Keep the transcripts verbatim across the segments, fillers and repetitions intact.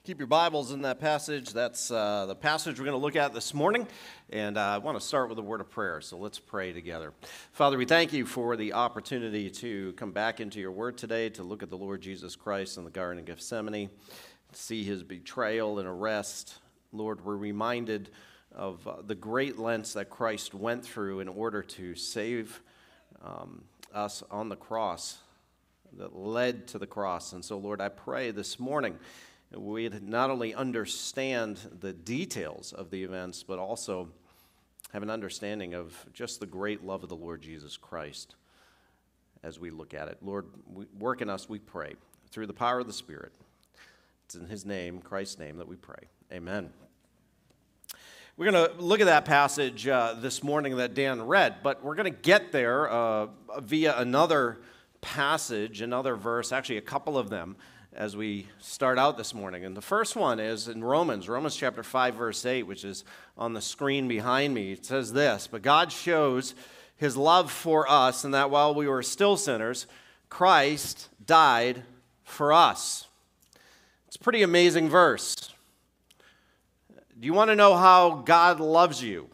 Keep your Bibles in that passage. That's uh, the passage we're going to look at this morning. And uh, I want to start with a word of prayer, so let's pray together. Father, we thank you for the opportunity to come back into your word today, to look at the Lord Jesus Christ in the Garden of Gethsemane, to see his betrayal and arrest. Lord, we're reminded of uh, the great lengths that Christ went through in order to save um, us on the cross, that led to the cross. And so, Lord, I pray this morning we'd not only understand the details of the events, but also have an understanding of just the great love of the Lord Jesus Christ as we look at it. Lord, work in us, we pray, through the power of the Spirit. It's in his name, Christ's name, that we pray. Amen. We're going to look at that passage uh, this morning that Dan read, but we're going to get there uh, via another passage, another verse, actually a couple of them, as we start out this morning. And the first one is in Romans, Romans chapter five, verse eight, which is on the screen behind me. It says this: "But God shows his love for us, in that while we were still sinners, Christ died for us." It's a pretty amazing verse. Do you want to know how God loves you?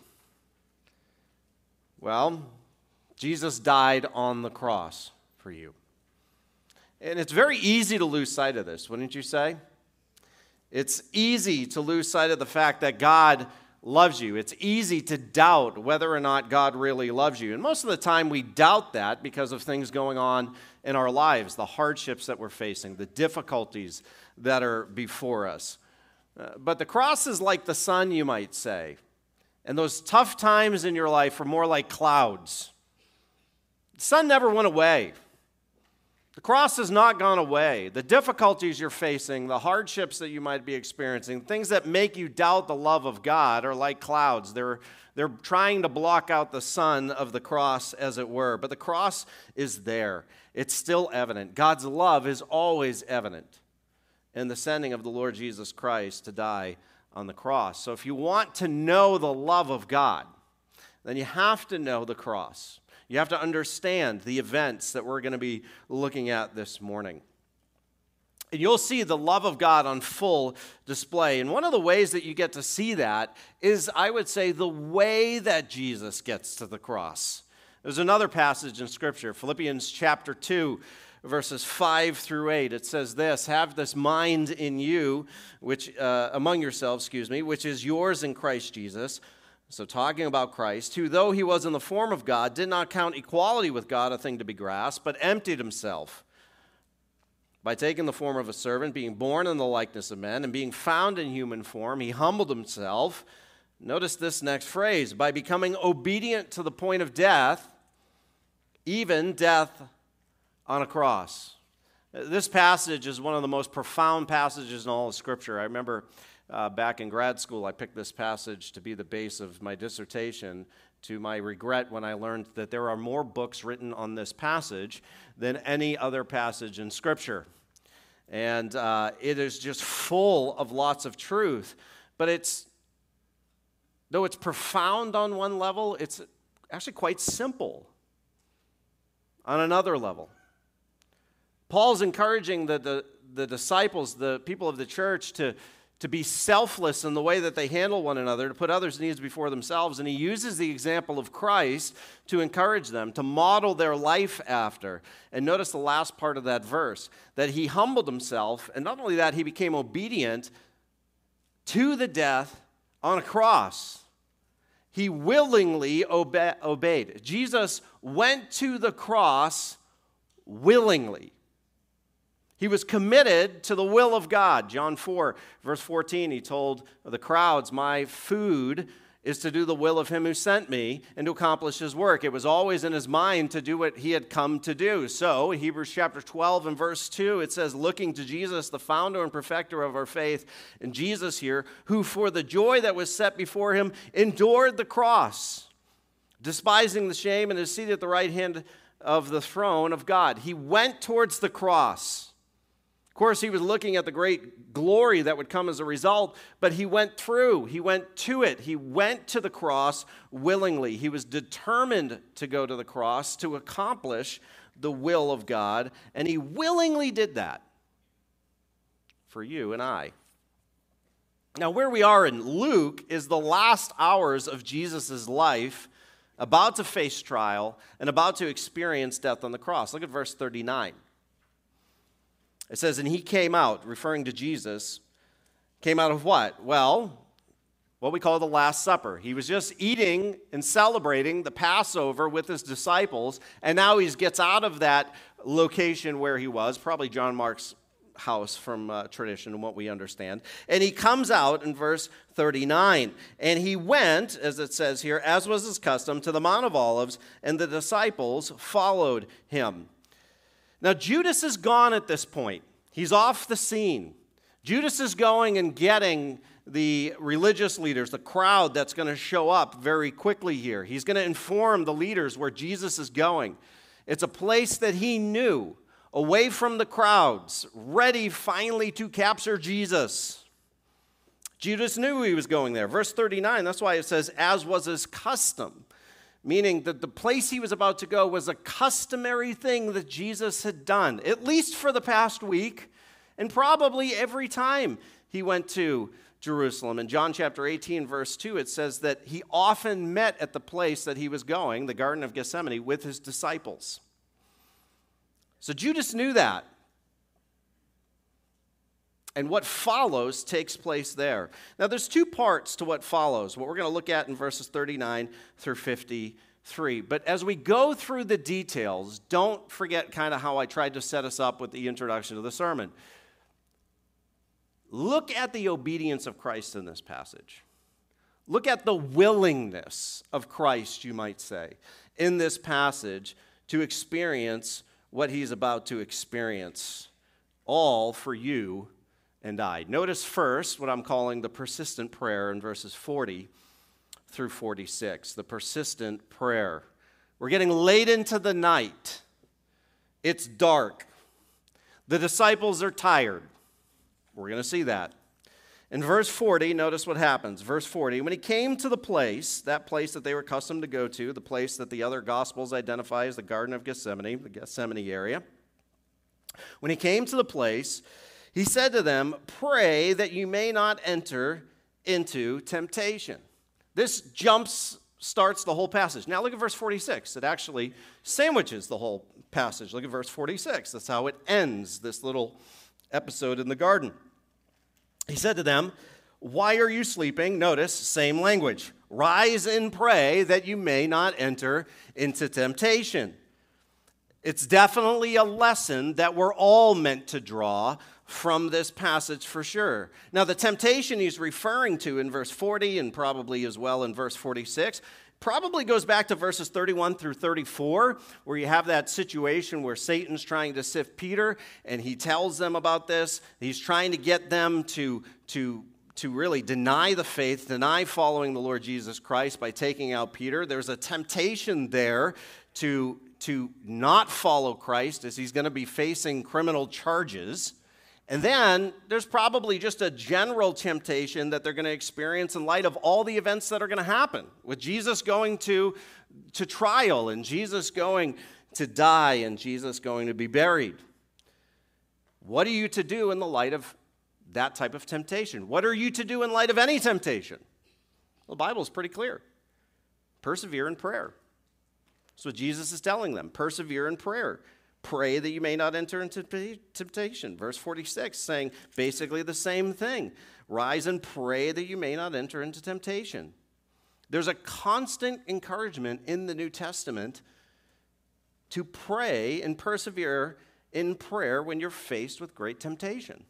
Well, Jesus died on the cross for you. And it's very easy to lose sight of this, wouldn't you say? It's easy to lose sight of the fact that God loves you. It's easy to doubt whether or not God really loves you. And most of the time we doubt that because of things going on in our lives, the hardships that we're facing, the difficulties that are before us. Uh, but the cross is like the sun, you might say. And those tough times in your life are more like clouds. The sun never went away. The cross has not gone away. The difficulties you're facing, the hardships that you might be experiencing, things that make you doubt the love of God are like clouds. They're, they're trying to block out the sun of the cross, as it were. But the cross is there. It's still evident. God's love is always evident in the sending of the Lord Jesus Christ to die on the cross. So if you want to know the love of God, then you have to know the cross. You have to understand the events that we're going to be looking at this morning. And you'll see the love of God on full display. And one of the ways that you get to see that is, I would say, the way that Jesus gets to the cross. There's another passage in Scripture, Philippians chapter two, verses five through eight. It says this: "Have this mind in you, which uh, among yourselves, excuse me, which is yours in Christ Jesus." So talking about Christ, "who, though he was in the form of God, did not count equality with God a thing to be grasped, but emptied himself by taking the form of a servant, being born in the likeness of men, and being found in human form, he humbled himself." Notice this next phrase: "by becoming obedient to the point of death, even death on a cross." This passage is one of the most profound passages in all of Scripture. I remember Uh, back in grad school, I picked this passage to be the base of my dissertation, to my regret when I learned that there are more books written on this passage than any other passage in Scripture. And uh, it is just full of lots of truth. But it's, though it's profound on one level, it's actually quite simple on another level. Paul's encouraging the, the, the disciples, the people of the church, to to be selfless in the way that they handle one another, to put others' needs before themselves. And he uses the example of Christ to encourage them, to model their life after. And notice the last part of that verse, that he humbled himself, and not only that, he became obedient to the death on a cross. He willingly obe- obeyed. Jesus went to the cross willingly. He was committed to the will of God. John four, verse fourteen, he told the crowds, "My food is to do the will of him who sent me and to accomplish his work." It was always in his mind to do what he had come to do. So, in Hebrews chapter twelve and verse two, it says, "Looking to Jesus, the founder and perfecter of our faith," and Jesus here, "who for the joy that was set before him endured the cross, despising the shame, and is seated at the right hand of the throne of God." He went towards the cross. Of course, he was looking at the great glory that would come as a result, but he went through. He went to it. He went to the cross willingly. He was determined to go to the cross to accomplish the will of God, and he willingly did that for you and I. Now, where we are in Luke is the last hours of Jesus' life, about to face trial and about to experience death on the cross. Look at verse thirty-nine. It says, and he came out, referring to Jesus, came out of what? Well, what we call the Last Supper. He was just eating and celebrating the Passover with his disciples, and now he gets out of that location where he was, probably John Mark's house from uh, tradition and what we understand. And he comes out in verse thirty-nine. And he went, as it says here, as was his custom, to the Mount of Olives, and the disciples followed him. Now, Judas is gone at this point. He's off the scene. Judas is going and getting the religious leaders, the crowd that's going to show up very quickly here. He's going to inform the leaders where Jesus is going. It's a place that he knew, away from the crowds, ready finally to capture Jesus. Judas knew he was going there. Verse thirty-nine, that's why it says, as was his custom, meaning that the place he was about to go was a customary thing that Jesus had done, at least for the past week, and probably every time he went to Jerusalem. In John chapter eighteen, verse two, it says that he often met at the place that he was going, the Garden of Gethsemane, with his disciples. So Judas knew that. And what follows takes place there. Now, there's two parts to what follows, what we're going to look at in verses thirty-nine through fifty-three. But as we go through the details, don't forget kind of how I tried to set us up with the introduction to the sermon. Look at the obedience of Christ in this passage. Look at the willingness of Christ, you might say, in this passage to experience what he's about to experience, all for you and I. Notice first what I'm calling the persistent prayer in verses forty through forty-six, the persistent prayer. We're getting late into the night. It's dark. The disciples are tired. We're going to see that. In verse forty, notice what happens. Verse forty, when he came to the place, that place that they were accustomed to go to, the place that the other Gospels identify as the Garden of Gethsemane, the Gethsemane area. When he came to the place, he said to them, pray that you may not enter into temptation. This jumps, starts the whole passage. Now look at verse forty-six. It actually sandwiches the whole passage. Look at verse forty-six. That's how it ends this little episode in the garden. He said to them, why are you sleeping? Notice, same language. Rise and pray that you may not enter into temptation. It's definitely a lesson that we're all meant to draw from this passage for sure. Now, the temptation he's referring to in verse forty and probably as well in verse forty-six probably goes back to verses thirty-one through thirty-four, where you have that situation where Satan's trying to sift Peter, and he tells them about this. He's trying to get them to, to, to really deny the faith, deny following the Lord Jesus Christ by taking out Peter. There's a temptation there to, to not follow Christ, as he's going to be facing criminal charges. And then there's probably just a general temptation that they're going to experience in light of all the events that are going to happen, with Jesus going to, to trial and Jesus going to die and Jesus going to be buried. What are you to do in the light of that type of temptation? What are you to do in light of any temptation? Well, the Bible is pretty clear. Persevere in prayer. That's what Jesus is telling them. Persevere in prayer. Pray that you may not enter into temptation. Verse forty-six saying basically the same thing. Rise and pray that you may not enter into temptation. There's a constant encouragement in the New Testament to pray and persevere in prayer when you're faced with great temptation.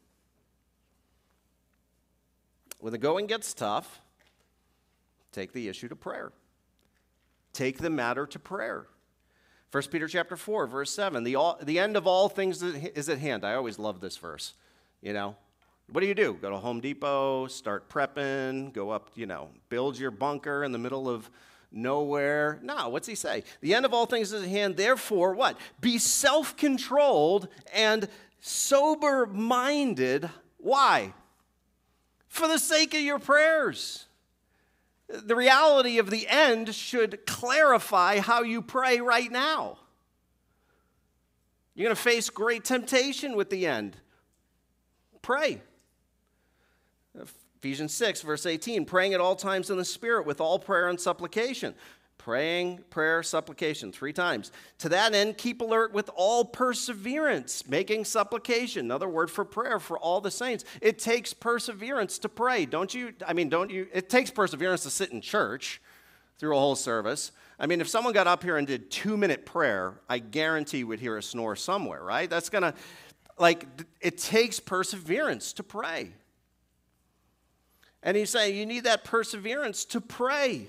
When the going gets tough, take the issue to prayer. Take the matter to prayer. First Peter chapter four, verse seven, the, all, the end of all things is at hand. I always love this verse, you know. What do you do? Go to Home Depot, start prepping, go up, you know, build your bunker in the middle of nowhere. No, what's he say? The end of all things is at hand. Therefore, what? Be self-controlled and sober-minded. Why? For the sake of your prayers. The reality of the end should clarify how you pray right now. You're going to face great temptation with the end. Pray. Ephesians six, verse eighteen, praying at all times in the Spirit with all prayer and supplication. Praying, prayer, supplication, three times. To that end, keep alert with all perseverance, making supplication. Another word for prayer for all the saints. It takes perseverance to pray. Don't you, I mean, don't you, it takes perseverance to sit in church through a whole service. I mean, if someone got up here and did two-minute prayer, I guarantee we'd hear a snore somewhere, right? That's going to, like, it takes perseverance to pray. And he's saying you need that perseverance to pray.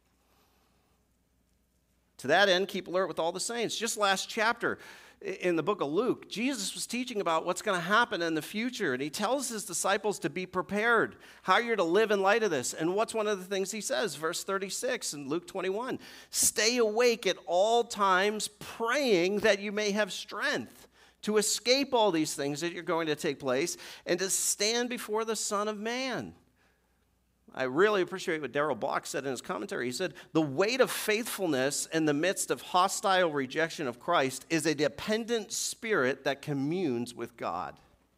To that end, keep alert with all the saints. Just last chapter in the book of Luke, Jesus was teaching about what's going to happen in the future, and he tells his disciples to be prepared, how you're to live in light of this. And what's one of the things he says? Verse thirty-six in Luke twenty-one, stay awake at all times, praying that you may have strength to escape all these things that are going to take place and to stand before the Son of Man. I really appreciate what Darrell Block said in his commentary. He said, the weight of faithfulness in the midst of hostile rejection of Christ is a dependent spirit that communes with God.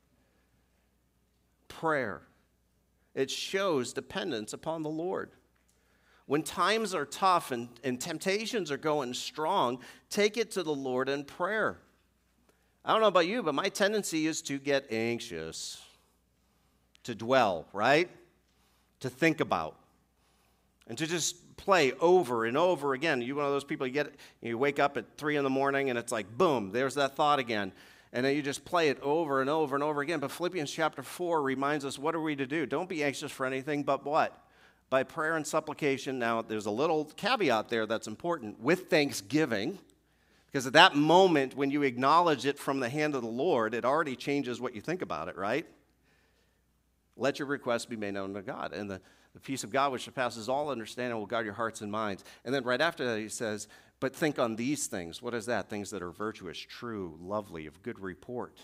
Prayer. It shows dependence upon the Lord. When times are tough and, and temptations are going strong, take it to the Lord in prayer. I don't know about you, but my tendency is to get anxious, to dwell, right? To think about, and to just play over and over again. You're one of those people, you get, you wake up at three in the morning and it's like, boom, there's that thought again. And then you just play it over and over and over again. But Philippians chapter four reminds us, what are we to do? Don't be anxious for anything, but what? By prayer and supplication. Now, there's a little caveat there that's important, with thanksgiving, because at that moment when you acknowledge it from the hand of the Lord, it already changes what you think about it, right? Let your requests be made known to God. And the, the peace of God, which surpasses all understanding, will guard your hearts and minds. And then right after that, he says, but think on these things. What is that? Things that are virtuous, true, lovely, of good report.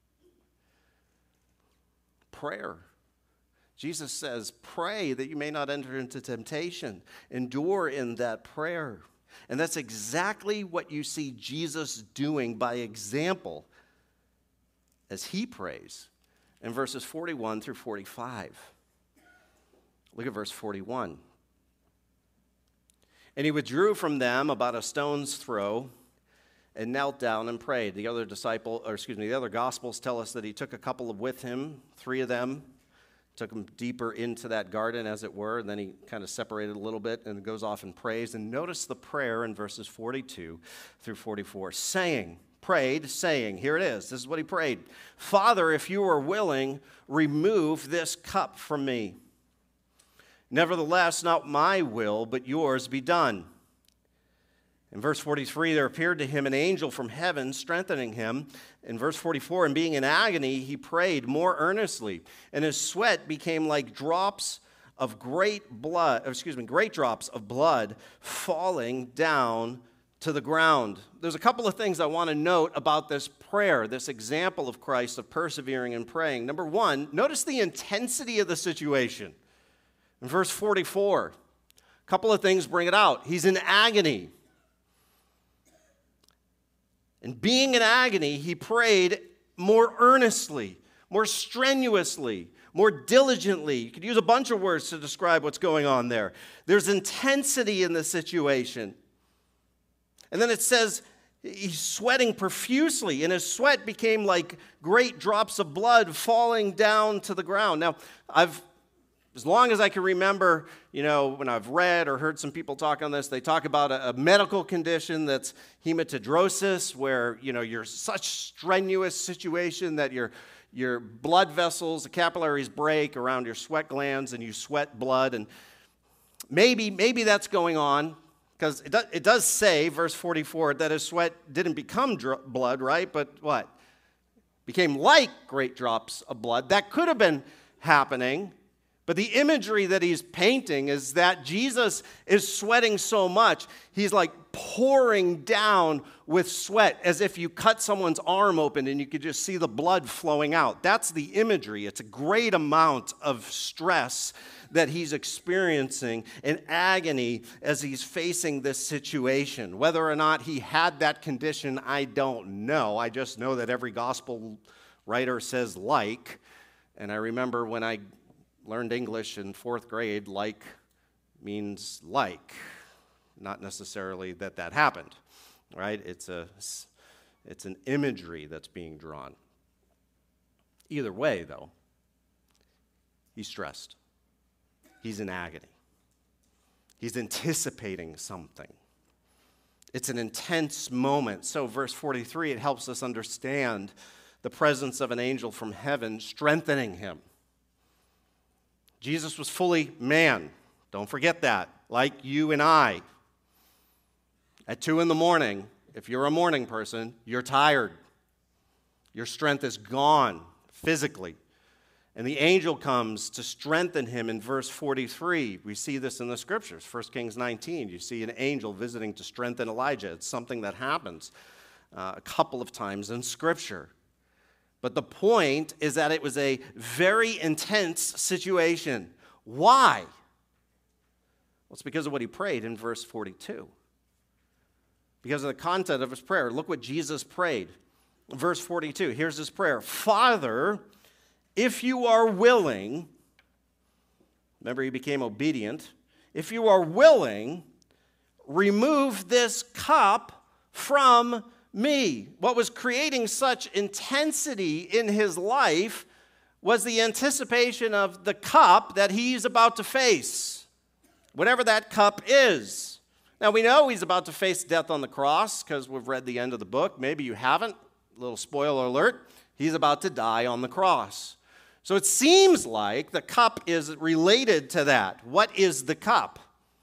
Prayer. Jesus says, pray that you may not enter into temptation. Endure in that prayer. And that's exactly what you see Jesus doing by example as he prays. In verses forty-one through forty-five. Look at verse forty-one. And he withdrew from them about a stone's throw and knelt down and prayed. The other disciple, or excuse me, the other gospels tell us that he took a couple of with him, three of them, took them deeper into that garden, as it were, and then he kind of separated a little bit and goes off and prays. And notice the prayer in verses forty-two through forty-four, saying, prayed, saying, here it is, this is what he prayed, Father, if you are willing, remove this cup from me. Nevertheless, not my will, but yours be done. In verse forty-three, there appeared to him an angel from heaven, strengthening him. In verse forty-four, and being in agony, he prayed more earnestly, and his sweat became like drops of great blood, excuse me, great drops of blood falling down to the ground. There's a couple of things I want to note about this prayer, this example of Christ of persevering and praying. Number one, notice the intensity of the situation. In verse forty-four, a couple of things bring it out. He's in agony. And being in agony, he prayed more earnestly, more strenuously, more diligently. You could use a bunch of words to describe what's going on there. There's intensity in the situation. And then it says he's sweating profusely, and his sweat became like great drops of blood falling down to the ground. Now, I've, as long as I can remember, you know, when I've read or heard some people talk on this, they talk about a, a medical condition that's hematidrosis, where, you know, you're such strenuous situation that your your blood vessels, the capillaries break around your sweat glands, and you sweat blood. And maybe maybe that's going on. Because it does, it does say, verse forty-four, that his sweat didn't become dr- blood, right? But what? Became like great drops of blood. That could have been happening. But the imagery that he's painting is that Jesus is sweating so much, he's like pouring down with sweat, as if you cut someone's arm open and you could just see the blood flowing out. That's the imagery. It's a great amount of stress that he's experiencing in agony as he's facing this situation. Whether or not he had that condition, I don't know. I just know that every gospel writer says like. And I remember when I learned English in fourth grade, like means like. Not necessarily that that happened, right? It's a, it's an imagery that's being drawn. Either way, though, he's stressed. He's in agony. He's anticipating something. It's an intense moment. So verse forty-three, it helps us understand the presence of an angel from heaven strengthening him. Jesus was fully man. Don't forget that. Like you and I. At two in the morning, if you're a morning person, you're tired. Your strength is gone physically. And the angel comes to strengthen him in verse forty-three. We see this in the scriptures. First Kings nineteen, you see an angel visiting to strengthen Elijah. It's something that happens uh, a couple of times in scripture. But the point is that it was a very intense situation. Why? Well, it's because of what he prayed in verse forty-two. Because of the content of his prayer. Look what Jesus prayed. Verse forty-two, here's his prayer. Father, if you are willing, remember he became obedient. If you are willing, remove this cup from me. What was creating such intensity in his life was the anticipation of the cup that he's about to face, whatever that cup is. Now, we know he's about to face death on the cross because we've read the end of the book. Maybe you haven't. A little spoiler alert. He's about to die on the cross. So it seems like the cup is related to that. What is the cup?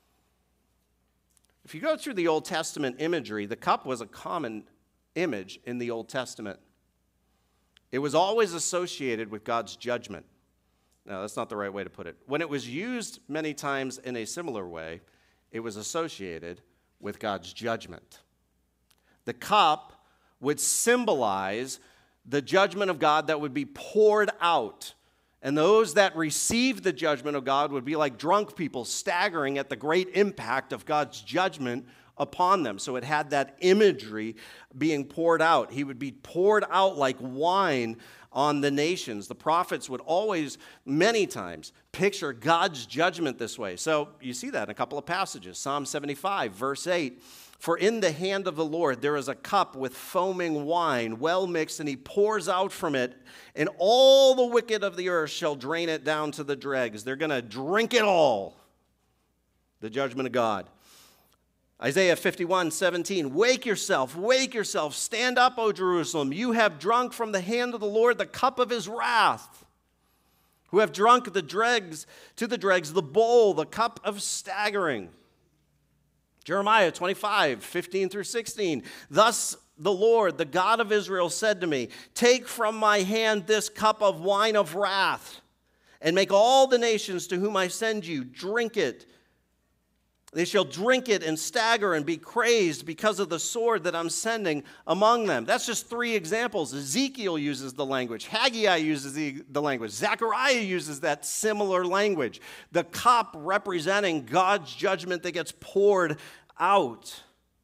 If you go through the Old Testament imagery, the cup was a common image in the Old Testament. It was always associated with God's judgment. No, that's not the right way to put it. When it was used many times in a similar way, it was associated with God's judgment. The cup would symbolize the judgment of God that would be poured out. And those that received the judgment of God would be like drunk people staggering at the great impact of God's judgment upon them. So it had that imagery being poured out. He would be poured out like wine on the nations. The prophets would always, many times, picture God's judgment this way. So you see that in a couple of passages. Psalm seventy-five, verse eight. For in the hand of the Lord there is a cup with foaming wine, well mixed, and he pours out from it, and all the wicked of the earth shall drain it down to the dregs. They're going to drink it all. The judgment of God. Isaiah fifty-one, seventeen, wake yourself, wake yourself, stand up, O Jerusalem. You have drunk from the hand of the Lord the cup of his wrath, who have drunk the dregs, to the dregs, the bowl, the cup of staggering. Jeremiah twenty-five, fifteen through sixteen, thus the Lord, the God of Israel, said to me, take from my hand this cup of wine of wrath, and make all the nations to whom I send you drink it. They shall drink it and stagger and be crazed because of the sword that I'm sending among them. That's just three examples. Ezekiel uses the language. Haggai uses the, the language. Zechariah uses that similar language. The cup representing God's judgment that gets poured out.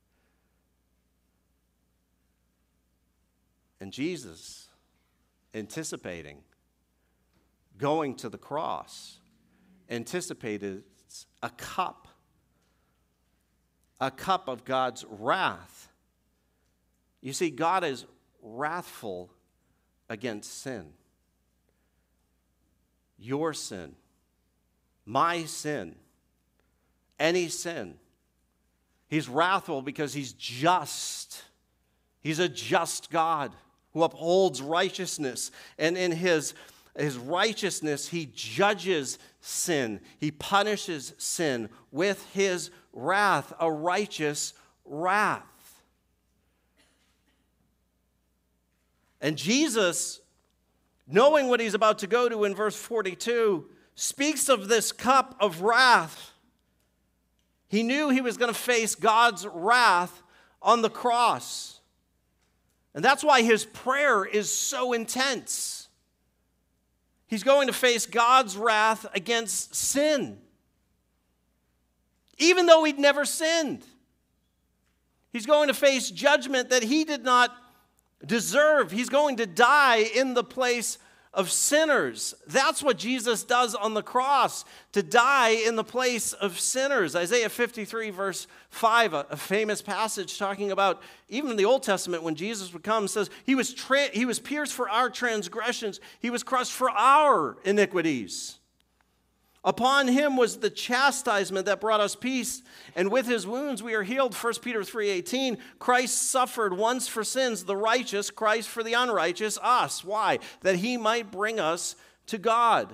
And Jesus, anticipating going to the cross, anticipated a cup. A cup of God's wrath. You see, God is wrathful against sin. Your sin, my sin, any sin. He's wrathful because he's just. He's a just God who upholds righteousness. And in his, his righteousness, he judges sin. He punishes sin with his wrath, a righteous wrath. And Jesus, knowing what he's about to go to in verse forty-two, speaks of this cup of wrath. He knew he was going to face God's wrath on the cross. And that's why his prayer is so intense. He's going to face God's wrath against sin. Even though he'd never sinned. He's going to face judgment that he did not deserve. He's going to die in the place of sinners. That's what Jesus does on the cross, to die in the place of sinners. Isaiah fifty-three, verse five, a, a famous passage talking about, even in the Old Testament, when Jesus would come, says, he was, tra- he was pierced for our transgressions. He was crushed for our iniquities. Upon him was the chastisement that brought us peace, and with his wounds we are healed. First Peter three eighteen, Christ suffered once for sins, the righteous, Christ for the unrighteous, us. Why? That he might bring us to God.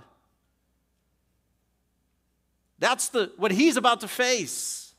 That's the what he's about to face.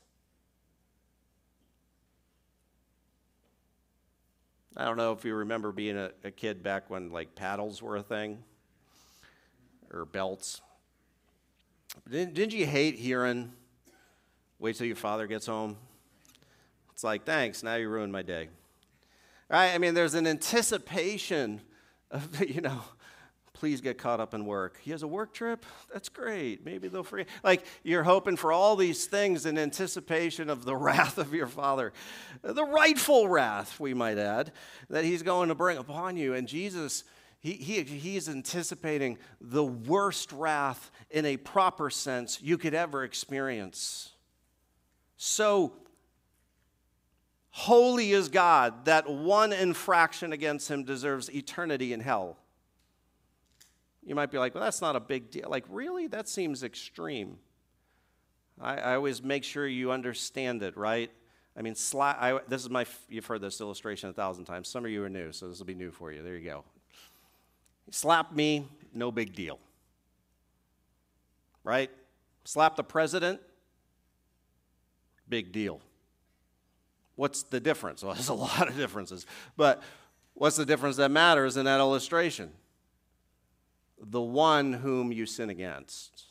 I don't know if you remember being a, a kid back when like paddles were a thing, or belts. Didn't, didn't you hate hearing, wait till your father gets home? It's like, thanks, now you ruined my day. Right? I mean, there's an anticipation of, you know, please get caught up in work. He has a work trip? That's great. Maybe they'll free. Like, you're hoping for all these things in anticipation of the wrath of your father. The rightful wrath, we might add, that he's going to bring upon you. And Jesus, He, he, he is anticipating the worst wrath in a proper sense you could ever experience. So holy is God that one infraction against him deserves eternity in hell. You might be like, well, that's not a big deal. Like, really? That seems extreme. I, I always make sure you understand it, right? I mean, sla- I, this is my, you've heard this illustration a thousand times. Some of you are new, so this will be new for you. There you go. Slap me, no big deal. Right? Slap the president, big deal. What's the difference? Well, there's a lot of differences. But what's the difference that matters in that illustration? The one whom you sin against.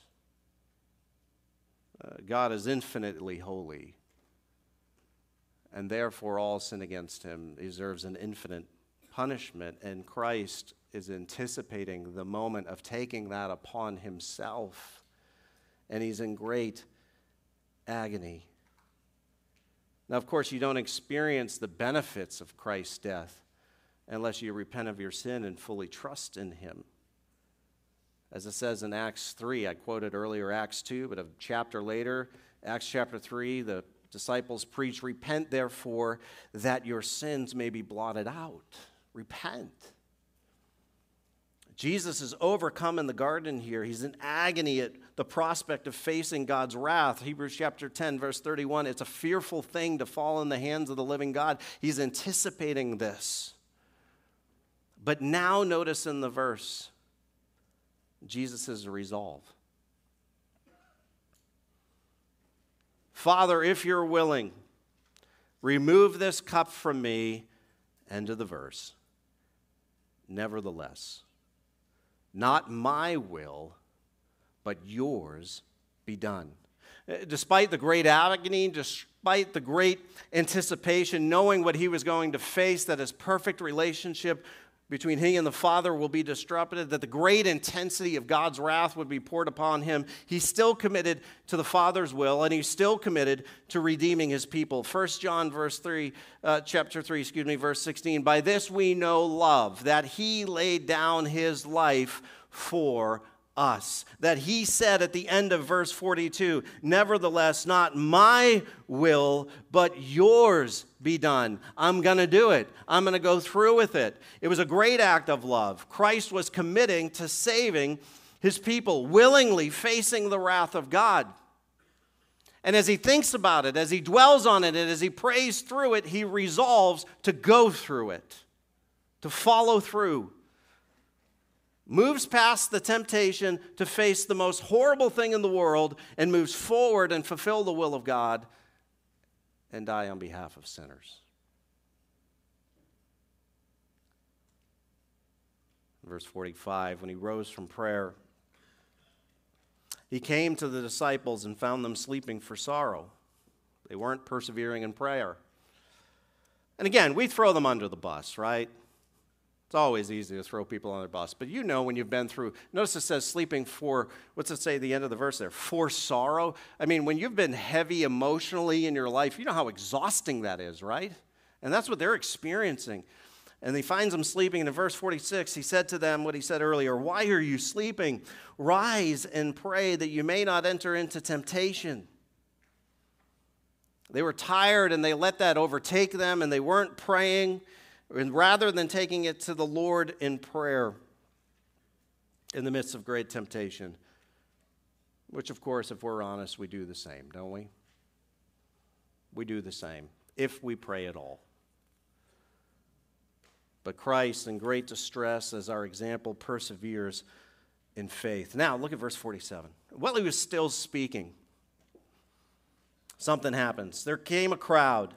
Uh, God is infinitely holy, and therefore all sin against him deserves an infinite punishment, and Christ is anticipating the moment of taking that upon himself, and he's in great agony. Now, of course, you don't experience the benefits of Christ's death unless you repent of your sin and fully trust in him. As it says in Acts three, I quoted earlier Acts two, but a chapter later, Acts chapter three, the disciples preach, repent therefore that your sins may be blotted out. Repent. Jesus is overcome in the garden here. He's in agony at the prospect of facing God's wrath. Hebrews chapter ten, verse thirty-one, it's a fearful thing to fall in the hands of the living God. He's anticipating this. But now notice in the verse, Jesus' resolve. Father, if you're willing, remove this cup from me. End of the verse. Nevertheless, not my will, but yours be done. Despite the great agony, despite the great anticipation, knowing what he was going to face, that his perfect relationship between he and the Father will be disrupted, that the great intensity of God's wrath would be poured upon him, he's still committed to the Father's will, and he's still committed to redeeming his people. First John verse three, uh, chapter three, excuse me, verse sixteen, by this we know love, that he laid down his life for us. That he said at the end of verse forty-two, nevertheless, not my will, but yours be done. I'm going to do it. I'm going to go through with it. It was a great act of love. Christ was committing to saving his people, willingly facing the wrath of God. And as he thinks about it, as he dwells on it, and as he prays through it, he resolves to go through it, to follow through. Moves past the temptation to face the most horrible thing in the world and moves forward and fulfill the will of God and die on behalf of sinners. Verse forty-five, when he rose from prayer, he came to the disciples and found them sleeping for sorrow. They weren't persevering in prayer. And again, we throw them under the bus, right? It's always easy to throw people on their bus. But you know when you've been through, notice it says sleeping for, what's it say at the end of the verse there? For sorrow. I mean, when you've been heavy emotionally in your life, you know how exhausting that is, right? And that's what they're experiencing. And he finds them sleeping. And in verse forty-six, he said to them what he said earlier, "Why are you sleeping? Rise and pray that you may not enter into temptation." They were tired and they let that overtake them and they weren't praying. And rather than taking it to the Lord in prayer in the midst of great temptation, which of course, if we're honest, we do the same, don't we? We do the same, if we pray at all. But Christ, in great distress, as our example, perseveres in faith. Now, look at verse forty-seven. While he was still speaking, something happens. There came a crowd.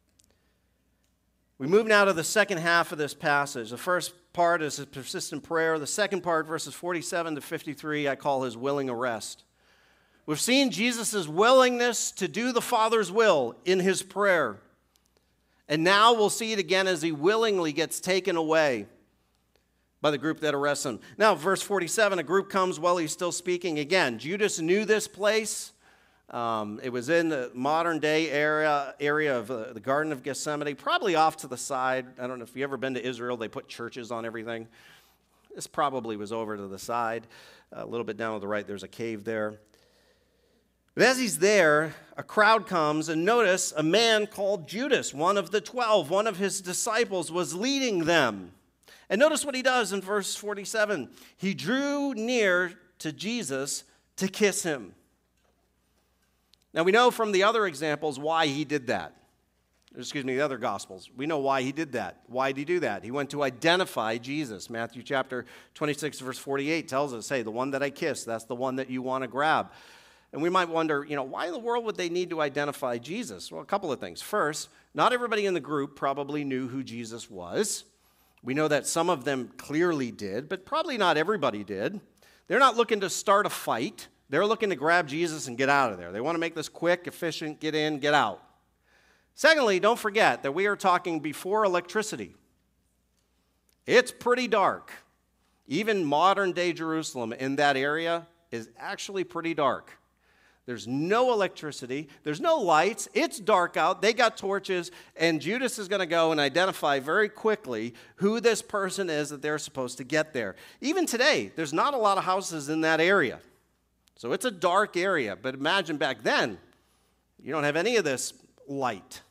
We move now to the second half of this passage. The first part is his persistent prayer. The second part, verses forty-seven to fifty-three, I call his willing arrest. We've seen Jesus' willingness to do the Father's will in his prayer. And now we'll see it again as he willingly gets taken away by the group that arrests him. Now, verse forty-seven, a group comes while he's still speaking. Again, Judas knew this place. Um, it was in the modern-day area, area of uh, the Garden of Gethsemane, probably off to the side. I don't know if you've ever been to Israel. They put churches on everything. This probably was over to the side. A little bit down to the right, there's a cave there. But as he's there, a crowd comes, and notice a man called Judas, one of the twelve, one of his disciples, was leading them. And notice what he does in verse forty-seven. He drew near to Jesus to kiss him. Now, we know from the other examples why he did that. Excuse me, the other Gospels. We know why he did that. Why did he do that? He went to identify Jesus. Matthew chapter twenty-six, verse forty-eight tells us, hey, the one that I kissed, that's the one that you want to grab. And we might wonder, you know, why in the world would they need to identify Jesus? Well, a couple of things. First, not everybody in the group probably knew who Jesus was. We know that some of them clearly did, but probably not everybody did. They're not looking to start a fight. They're looking to grab Jesus and get out of there. They want to make this quick, efficient, get in, get out. Secondly, don't forget that we are talking before electricity. It's pretty dark. Even modern-day Jerusalem in that area is actually pretty dark. There's no electricity. There's no lights. It's dark out. They got torches, and Judas is going to go and identify very quickly who this person is that they're supposed to get there. Even today, there's not a lot of houses in that area. So it's a dark area. But imagine back then, you don't have any of this light.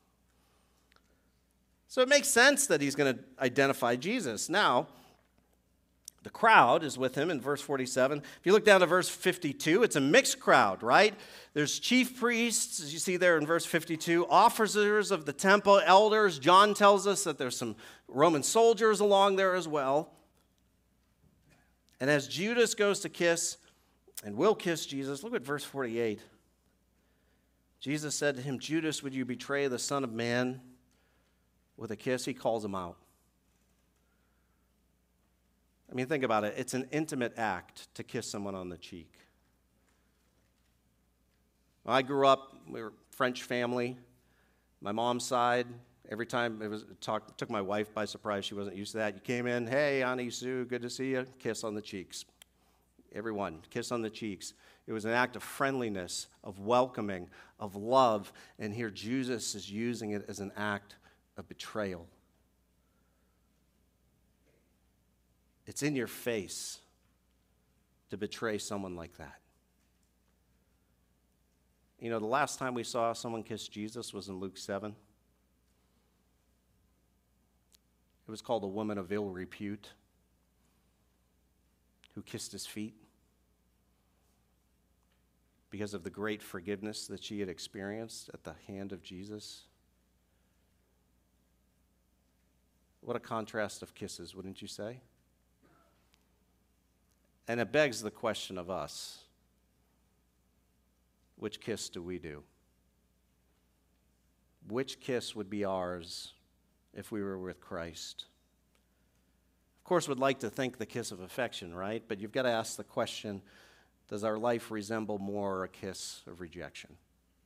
So it makes sense that he's going to identify Jesus. Now, the crowd is with him in verse forty-seven. If you look down to verse fifty-two, it's a mixed crowd, right? There's chief priests, as you see there in verse fifty-two, officers of the temple, elders. John tells us that there's some Roman soldiers along there as well. And as Judas goes to kiss and will kiss Jesus, look at verse forty-eight. Jesus said to him, "Judas, would you betray the Son of Man with a kiss?" He calls him out. I mean, think about it. It's an intimate act to kiss someone on the cheek. When I grew up, we were a French family. My mom's side, every time it was it talk, took my wife by surprise. She wasn't used to that. You came in, "Hey, Auntie Sue, good to see you." Kiss on the cheeks. Everyone, kiss on the cheeks. It was an act of friendliness, of welcoming, of love. And here Jesus is using it as an act of betrayal. It's in your face to betray someone like that. You know, the last time we saw someone kiss Jesus was in Luke seven. It was called a woman of ill repute who kissed his feet because of the great forgiveness that she had experienced at the hand of Jesus. What a contrast of kisses, wouldn't you say? And it begs the question of us. Which kiss do we do? Which kiss would be ours if we were with Christ? Of course, we'd like to think the kiss of affection, right? But you've got to ask the question, does our life resemble more a kiss of rejection?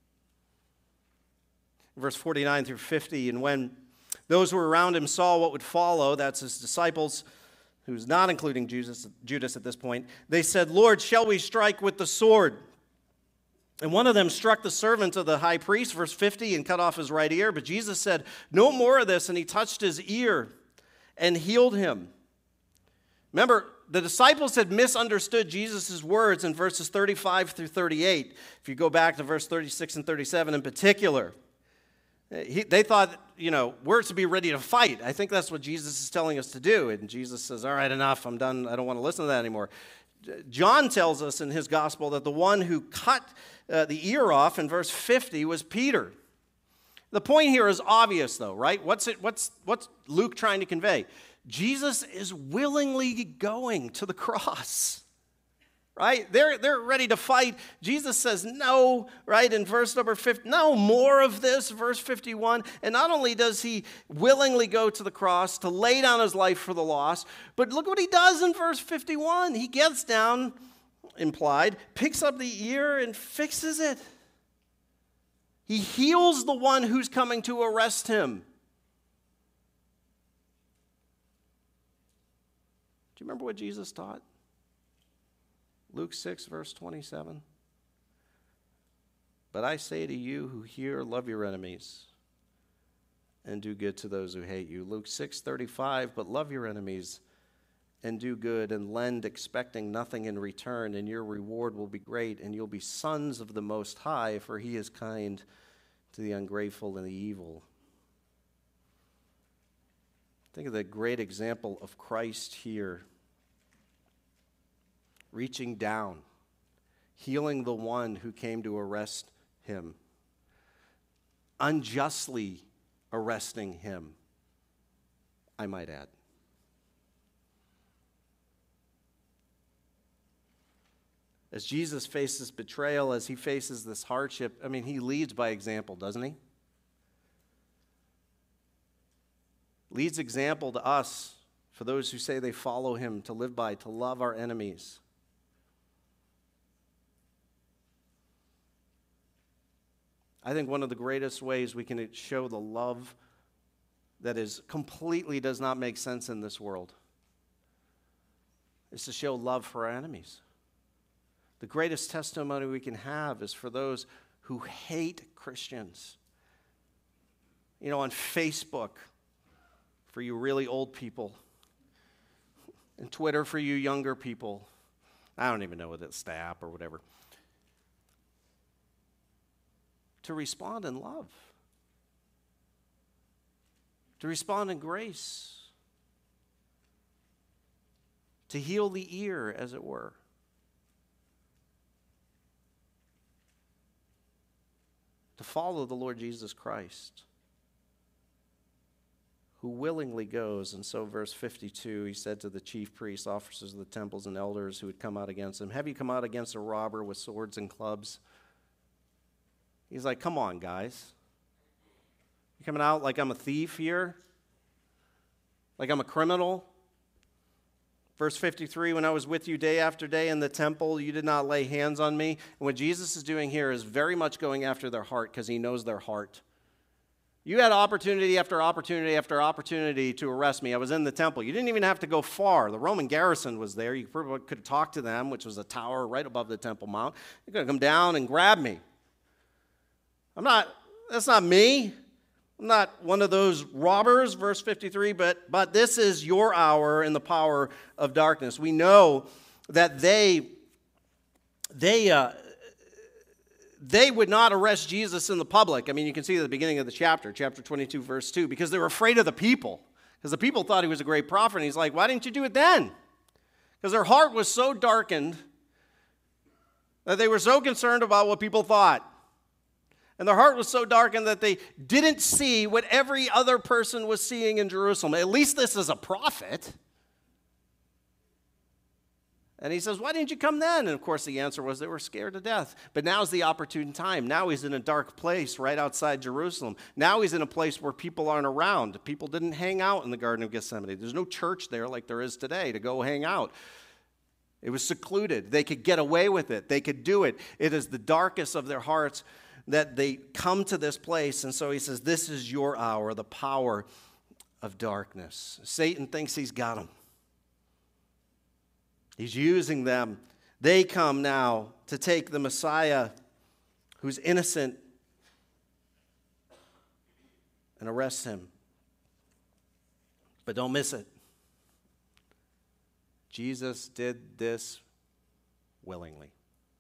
Verse forty-nine through fifty, and when those who were around him saw what would follow, that's his disciples, who's not including Judas, Judas at this point, they said, "Lord, shall we strike with the sword?" And one of them struck the servant of the high priest, verse fifty, and cut off his right ear. But Jesus said, "No more of this," and he touched his ear. and healed him. Remember, the disciples had misunderstood Jesus' words in verses thirty-five through thirty-eight. If you go back to verse thirty-six and thirty-seven in particular, he, they thought, you know, we're to be ready to fight. I think that's what Jesus is telling us to do. And Jesus says, all right, enough. I'm done. I don't want to listen to that anymore. John tells us in his gospel that the one who cut uh, the ear off in verse fifty was Peter. The point here is obvious, though, right? What's it? What's what's Luke trying to convey? Jesus is willingly going to the cross, right? They're, they're ready to fight. Jesus says no, right, in verse number fifty. No more of this, verse fifty-one. And not only does he willingly go to the cross to lay down his life for the lost, but look what he does in verse fifty-one. He gets down, implied, picks up the ear and fixes it. He heals the one who's coming to arrest him. Do you remember what Jesus taught? Luke six, verse twenty-seven. But I say to you who hear, love your enemies and do good to those who hate you. Luke six, thirty-five, but love your enemies and do good and lend, expecting nothing in return, and your reward will be great, and you'll be sons of the Most High, for he is kind to the ungrateful and the evil. Think of the great example of Christ here, reaching down, healing the one who came to arrest him, unjustly arresting him, I might add. As Jesus faces betrayal, as he faces this hardship, I mean, he leads by example, doesn't he? Leads example to us, for those who say they follow him, to live by, to love our enemies. I think one of the greatest ways we can show the love that is completely does not make sense in this world is to show love for our enemies. The greatest testimony we can have is for those who hate Christians. You know, on Facebook, for you really old people, and Twitter for you younger people. I don't even know what it's Snap or whatever. To respond in love. To respond in grace. To heal the ear, as it were. To follow the Lord Jesus Christ, who willingly goes. And so verse fifty-two, he said to the chief priests, officers of the temples, and elders who had come out against him, have you come out against a robber with swords and clubs? He's like, come on, guys. You coming out like I'm a thief here? Like I'm a criminal? Verse fifty-three, when I was with you day after day in the temple, you did not lay hands on me. And what Jesus is doing here is very much going after their heart because he knows their heart. You had opportunity after opportunity after opportunity to arrest me. I was in the temple. You didn't even have to go far. The Roman garrison was there. You could have talked to them, which was a tower right above the Temple Mount. You could have come down and grabbed me. I'm not, that's not me. I'm not one of those robbers, verse fifty-three, but, but this is your hour in the power of darkness. We know that they, they, uh, they would not arrest Jesus in the public. I mean, you can see at the beginning of the chapter, chapter twenty-two, verse two, because they were afraid of the people. Because the people thought he was a great prophet, and he's like, why didn't you do it then? Because their heart was so darkened that they were so concerned about what people thought. And their heart was so darkened that they didn't see what every other person was seeing in Jerusalem. At least this is a prophet. And he says, why didn't you come then? And of course the answer was they were scared to death. But now's the opportune time. Now he's in a dark place right outside Jerusalem. Now he's in a place where people aren't around. People didn't hang out in the Garden of Gethsemane. There's no church there like there is today to go hang out. It was secluded. They could get away with it. They could do it. It is the darkest of their hearts that they come to this place. And so he says, this is your hour, the power of darkness. Satan thinks he's got them. He's using them. They come now to take the Messiah who's innocent and arrest him. But don't miss it. Jesus did this willingly.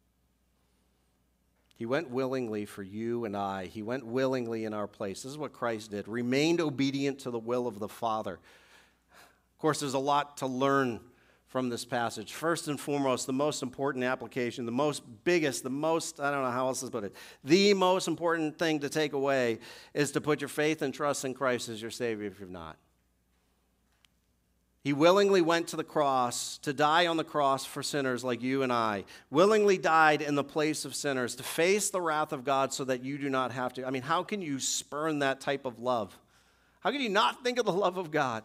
He went willingly for you and I. He went willingly in our place. This is what Christ did. Remained obedient to the will of the Father. Of course, there's a lot to learn from this passage. First and foremost, the most important application, the most biggest, the most, I don't know how else to put it, the most important thing to take away is to put your faith and trust in Christ as your Savior if you're not. He willingly went to the cross to die on the cross for sinners like you and I. Willingly died in the place of sinners to face the wrath of God so that you do not have to. I mean, how can you spurn that type of love? How can you not think of the love of God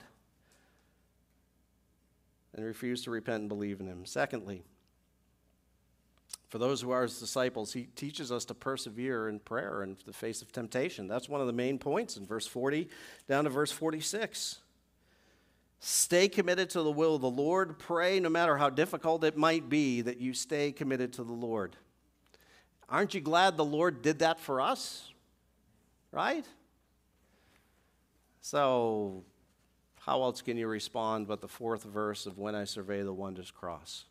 and refuse to repent and believe in him? Secondly, for those who are his disciples, he teaches us to persevere in prayer in the face of temptation. That's one of the main points in verse forty down to verse forty-six. Stay committed to the will of the Lord. Pray, no matter how difficult it might be, that you stay committed to the Lord. Aren't you glad the Lord did that for us? Right? So, how else can you respond but the fourth verse of When I Survey the Wondrous Cross?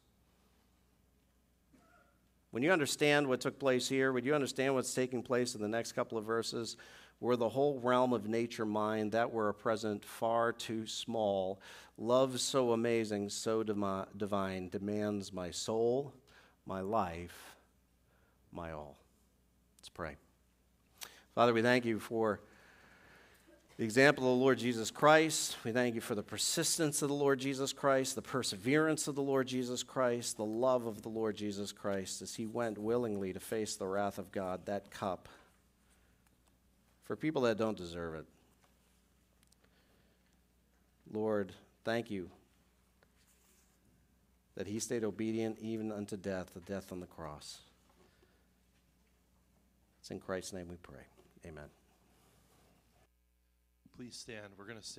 When you understand what took place here, when you understand what's taking place in the next couple of verses, were the whole realm of nature mine, that were a present far too small. Love so amazing, so demi- divine, demands my soul, my life, my all. Let's pray. Father, we thank you for the example of the Lord Jesus Christ. We thank you for the persistence of the Lord Jesus Christ, the perseverance of the Lord Jesus Christ, the love of the Lord Jesus Christ as he went willingly to face the wrath of God, that cup, for people that don't deserve it. Lord, thank you that he stayed obedient even unto death, the death on the cross. It's in Christ's name we pray. Amen. Please stand. We're going to